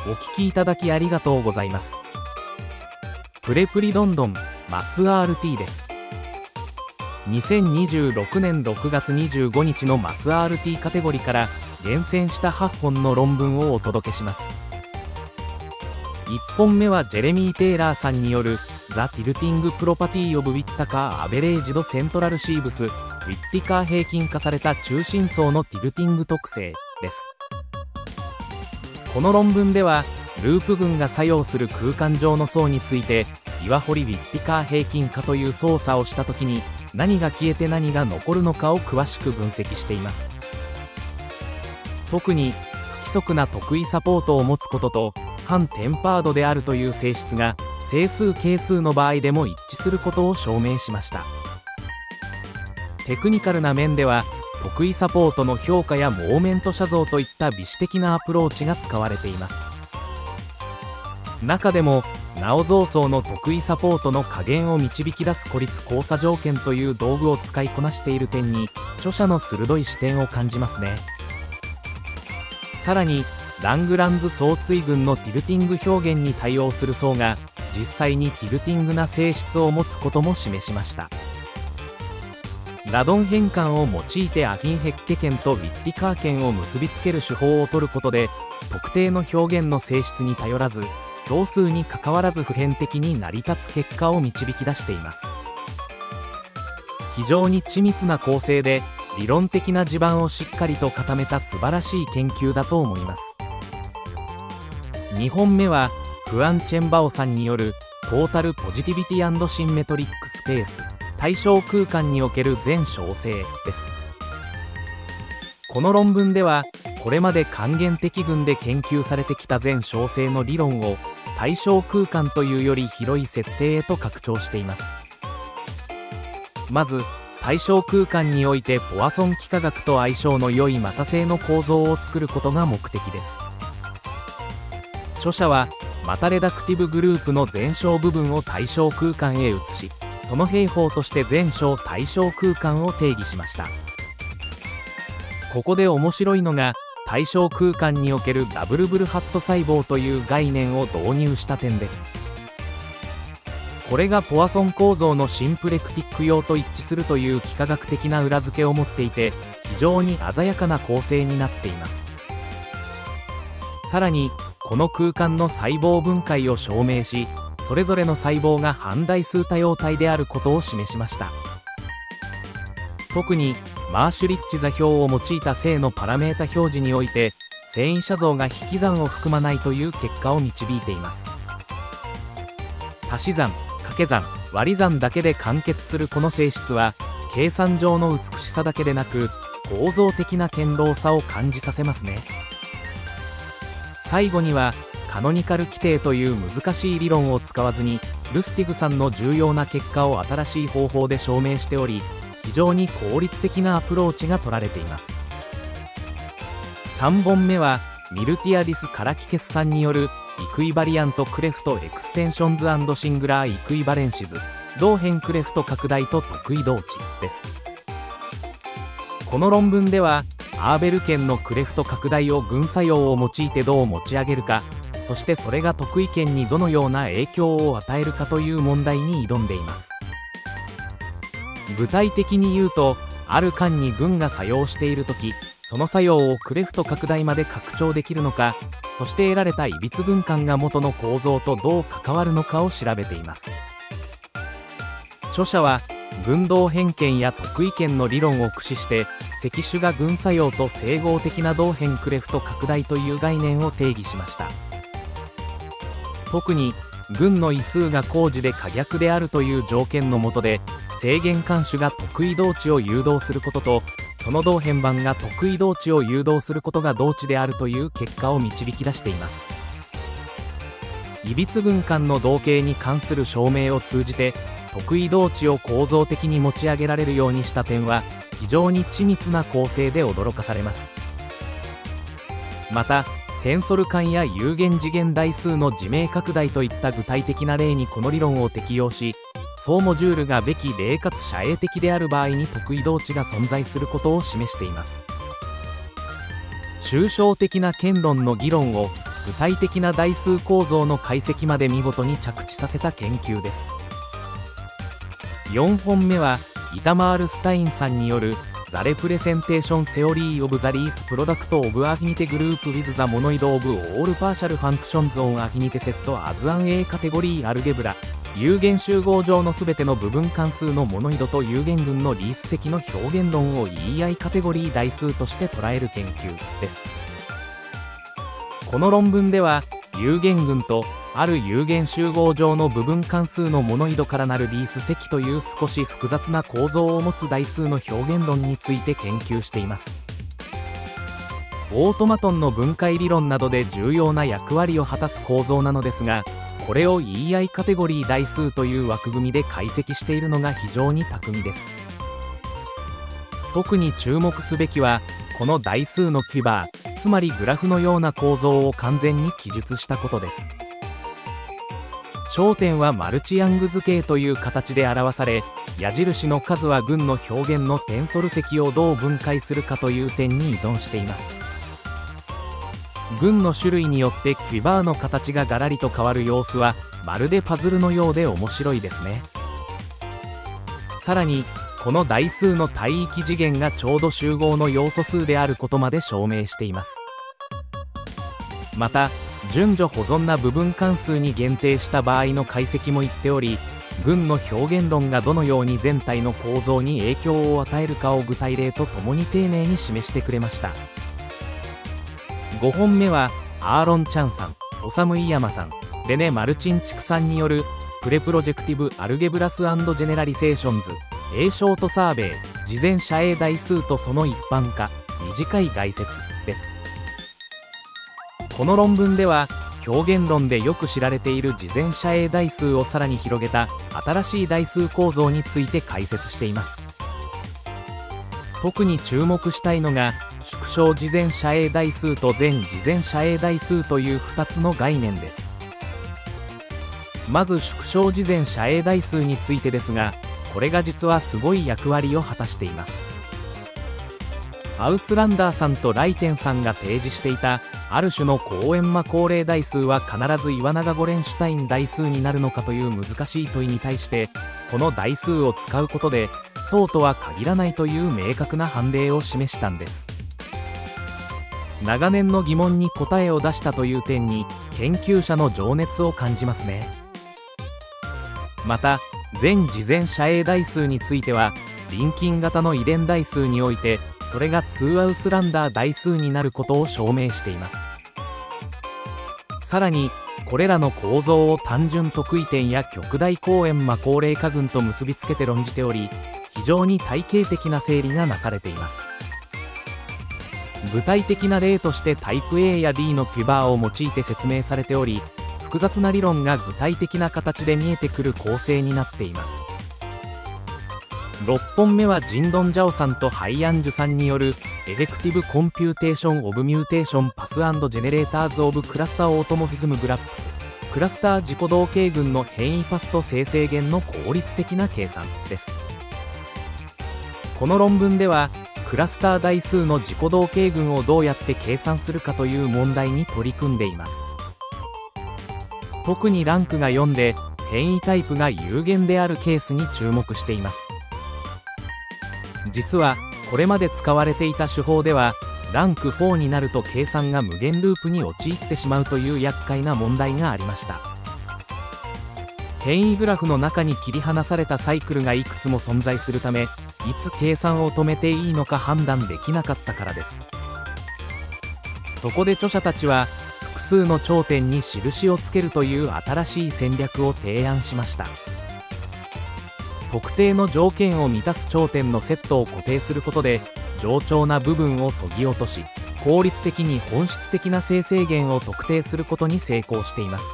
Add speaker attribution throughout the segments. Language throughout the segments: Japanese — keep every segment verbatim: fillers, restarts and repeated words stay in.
Speaker 1: お聞きいただきありがとうございます。プレプリどんどんマス アールティー です。にせんにじゅうろくねんろくがつにじゅうごにちのマス アールティー カテゴリーから厳選したはっぽんの論文をお届けします。いっぽんめはジェレミー・テイラーさんによるザ・ティルティング・プロパティ・オブ・ウィッタカー・アベレージド・セントラル・シーブス、ウィッティカー平均化された中心層のティルティング特性です。この論文ではループ群が作用する空間上の層について岩掘りウィッティカー平均化という操作をしたときに何が消えて何が残るのかを詳しく分析しています。特に不規則な特異サポートを持つことと反テンパードであるという性質が整数係数の場合でも一致することを証明しました。テクニカルな面では特異サポートの評価やモーメント写像といった微視的なアプローチが使われています。中でもナオ造層の特異サポートの加減を導き出す孤立交差条件という道具を使いこなしている点に著者の鋭い視点を感じますね。さらにラングランズ相対群のティルティング表現に対応する層が実際にティルティングな性質を持つことも示しました。ラドン変換を用いてアフィンヘッケ圏とウィッティカー圏を結びつける手法を取ることで特定の表現の性質に頼らず票数にかかわらず普遍的に成り立つ結果を導き出しています。非常に緻密な構成で理論的な地盤をしっかりと固めた素晴らしい研究だと思います。にほんめはフアン・チェンバオさんによるトータルポジティビティ&シンメトリックスペース対象空間における全小性です。この論文ではこれまで還元的群で研究されてきた全小性の理論を対象空間というより広い設定へと拡張しています。まず対象空間においてポワソン幾何学と相性の良い摩擦性の構造を作ることが目的です。著者はマタレダクティブグループの全小部分を対象空間へ移しその平方として全小対象空間を定義しました。ここで面白いのが対象空間におけるダブルブルハット細胞という概念を導入した点です。これがポワソン構造のシンプレクティック用と一致するという幾何学的な裏付けを持っていて非常に鮮やかな構成になっています。さらにこの空間の細胞分解を証明しそれぞれの細胞が半代数多様体であることを示しました。特にマーシュリッチ座標を用いた正のパラメータ表示において遷移写像が引き算を含まないという結果を導いています。足し算掛け算割り算だけで完結するこの性質は計算上の美しさだけでなく構造的な堅牢さを感じさせますね。最後にはカノニカル規定という難しい理論を使わずにルスティグさんの重要な結果を新しい方法で証明しており非常に効率的なアプローチが取られています。さんぼんめはミルティアディス・カラキケスさんによるイクイバリアント・クレフト・エクステンションズ&シングラー・イクイバレンシズ同辺クレフト拡大と特異同値です。この論文ではアーベル圏のクレフト拡大を群作用を用いてどう持ち上げるかそしてそれが特異圏にどのような影響を与えるかという問題に挑んでいます。具体的に言うとある間に群が作用しているときその作用をクレフト拡大まで拡張できるのかそして得られた異微分間が元の構造とどう関わるのかを調べています。著者は群動変圏や特異圏の理論を駆使して積種が群作用と整合的な同辺クレフト拡大という概念を定義しました。特に群の異数が高次で可逆であるという条件の下で正弦間種が特異同値を誘導することとその同辺番が特異同値を誘導することが同値であるという結果を導き出しています。異微群間の同型に関する証明を通じて特異同値を構造的に持ち上げられるようにした点は非常に緻密な構成で驚かされます。またテンソル間や有限次元代数の自明拡大といった具体的な例にこの理論を適用し総モジュールがべき例かつ遮影的である場合に特異同値が存在することを示しています。抽象的な権論の議論を具体的な代数構造の解析まで見事に着地させた研究です。よんほんめはイタマール・スタインさんによる「The Representation Theory of the Least Product of Affinity Group with the Monoid of All Partial Functions on Affinity Set as an A Category Algebra」有限集合上のすべての部分関数のモノイドと有限群のリース積の表現論を イーアイ カテゴリー代数として捉える研究です。この論文では有限群とある有限集合上の部分関数のモノイドからなるリース積という少し複雑な構造を持つ代数の表現論について研究しています。オートマトンの分解理論などで重要な役割を果たす構造なのですが、これを イーアイ カテゴリー代数という枠組みで解析しているのが非常に巧みです。特に注目すべきはこの代数のキュバー、つまりグラフのような構造を完全に記述したことです。焦点はマルチヤング図形という形で表され、矢印の数は群の表現のテンソル積をどう分解するかという点に依存しています。群の種類によってキュバーの形がガラリと変わる様子はまるでパズルのようで面白いですね。さらにこの代数の帯域次元がちょうど集合の要素数であることまで証明しています。また順序保存な部分関数に限定した場合の解析も言っており、群の表現論がどのように全体の構造に影響を与えるかを具体例とともに丁寧に示してくれました。ごほんめはアーロン・チャンさん、オサム・イヤマさん、レネ・マルチンチクさんによるプレプロジェクティブ・アルゲブラス・アンド・ジェネラリゼーションズ A ショートサーベイ事前遮影代数とその一般化短い概説です。この論文では表現論でよく知られている事前遮影代数をさらに広げた新しい代数構造について解説しています。特に注目したいのが縮小事前遮影代数と全事前遮影代数というふたつの概念です。まず縮小事前遮影代数についてですが、これが実はすごい役割を果たしています。アウスランダーさんとライテンさんが提示していたある種のコーエンマ恒例代数は必ず岩永ゴレンシュタイン代数になるのかという難しい問いに対して、この代数を使うことでそうとは限らないという明確な判例を示したんです。長年の疑問に答えを出したという点に研究者の情熱を感じますね。また全事前遮影代数についてはリンキン型の遺伝代数においてそれがツーアウスランダー代数になることを証明しています。さらにこれらの構造を単純特異点や極大コーエンマ高齢化群と結びつけて論じており、非常に体系的な整理がなされています。具体的な例としてタイプ A や D のキュバーを用いて説明されており、複雑な理論が具体的な形で見えてくる構成になっています。ろっぽんめはジンドン・ジャオさんとハイアンジュさんによるエフェクティブ・コンピューテーション・オブ・ミューテーション・パス&ジェネレーターズ・オブ・クラスター・オートモフィズム・グラップスクラスター自己同型群の変異パスと生成源の効率的な計算です。この論文ではクラスター代数の自己同型群をどうやって計算するかという問題に取り組んでいます。特にランクがよんで変異タイプが有限であるケースに注目しています。実はこれまで使われていた手法ではランクよんになると計算が無限ループに陥ってしまうという厄介な問題がありました。変異グラフの中に切り離されたサイクルがいくつも存在するため、いつ計算を止めていいのか判断できなかったからです。そこで著者たちは複数の頂点に印をつけるという新しい戦略を提案しました。特定の条件を満たす頂点のセットを固定することで冗長な部分を削ぎ落とし、効率的に本質的な生成源を特定することに成功しています。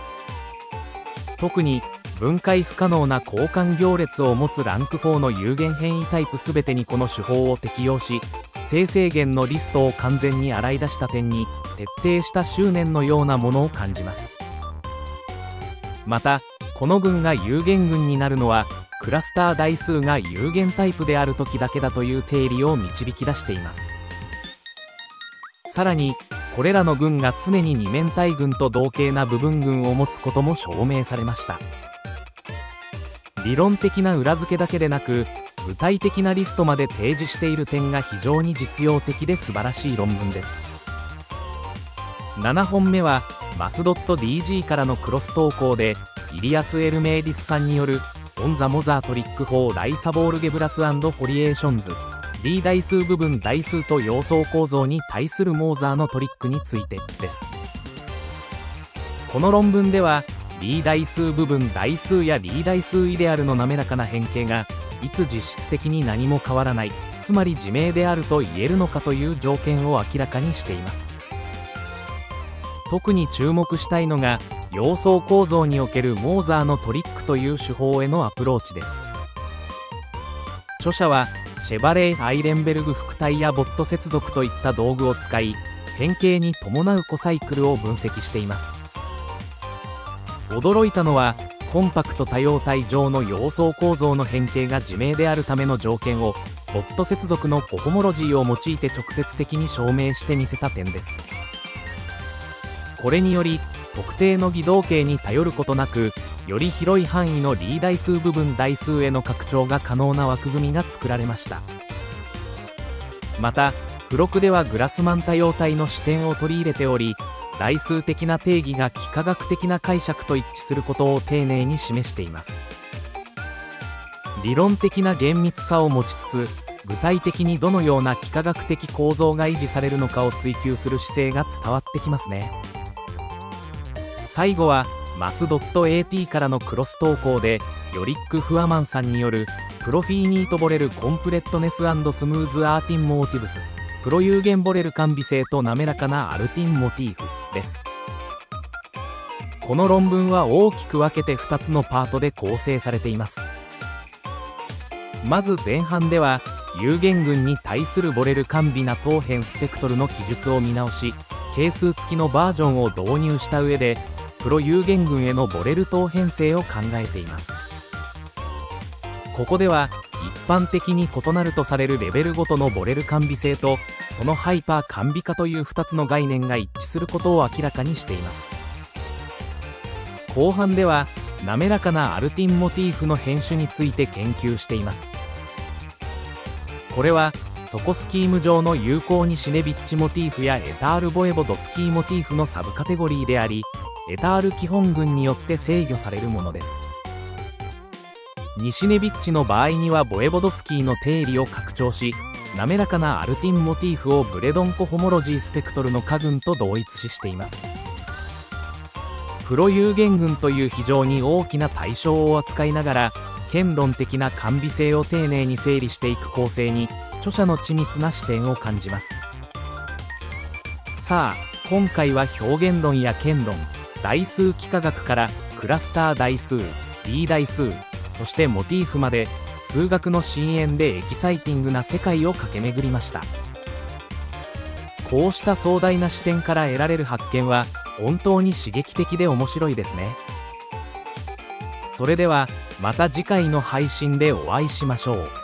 Speaker 1: 特に分解不可能な交換行列を持つランクよんの有限変異タイプすべてにこの手法を適用し、生成源のリストを完全に洗い出した点に徹底した執念のようなものを感じます。またこの群が有限群になるのはクラスター代数が有限タイプである時だけだという定理を導き出しています。さらにこれらの群が常に二面体群と同型な部分群を持つことも証明されました。理論的な裏付けだけでなく、具体的なリストまで提示している点が非常に実用的で素晴らしい論文です。ななほんめはマスドット ディージー からのクロス投稿で、イリアス・エルメイディスさんによるオン・ザ・モザートリック・フォー・ライサボール・ゲブラス&フォリエーションズ D 代数部分代数と様相構造に対するモーザーのトリックについてです。この論文では D 代数部分代数や D 代数イデアルの滑らかな変形がいつ実質的に何も変わらない、つまり自明であると言えるのかという条件を明らかにしています。特に注目したいのが様相構造におけるモーザーのトリックという手法へのアプローチです。著者はシェバレー・アイレンベルグ副体やボット接続といった道具を使い、変形に伴うコサイクルを分析しています。驚いたのはコンパクト多様体上の様相構造の変形が自明であるための条件をボット接続のコホモロジーを用いて直接的に証明してみせた点です。これにより特定の偽動形に頼ることなく、より広い範囲の D 代数部分代数への拡張が可能な枠組みが作られました。また付録ではグラスマン多様体の視点を取り入れており、代数的な定義が幾何学的な解釈と一致することを丁寧に示しています。理論的な厳密さを持ちつつ、具体的にどのような幾何学的構造が維持されるのかを追求する姿勢が伝わってきますね。最後はマスドット エーティー からのクロス投稿で、ヨリック・フアマンさんによるプロフィーニートボレルコンプレットネス&スムーズアーティンモーティブス、プロ有限ボレル完備性と滑らかなアルティンモチーフです。この論文は大きく分けてふたつのパートで構成されています。まず前半では有限群に対するボレル完備な等辺スペクトルの記述を見直し、係数付きのバージョンを導入した上でプロ有限群へのボレル等辺性を考えています。ここでは一般的に異なるとされるレベルごとのボレル完備性とそのハイパー完備化というふたつの概念が一致することを明らかにしています。後半では滑らかなアルティンモチーフの変種について研究しています。これはソコスキーム上の有効にシネビッチモチーフやエタールボエボドスキーモチーフのサブカテゴリーであり、エタール基本群によって制御されるものです。ニシネビッチの場合にはボエボドスキーの定理を拡張し、滑らかなアルティンモチーフをブレドンコホモロジースペクトルの加群と同一視しています。プロ有限群という非常に大きな対象を扱いながら、堅論的な完備性を丁寧に整理していく構成に著者の緻密な視点を感じます。さあ今回は表現論や堅論、代数幾何学からクラスター代数、D 代数、そしてモチーフまで数学の深淵でエキサイティングな世界を駆け巡りました。こうした壮大な視点から得られる発見は本当に刺激的で面白いですね。それではまた次回の配信でお会いしましょう。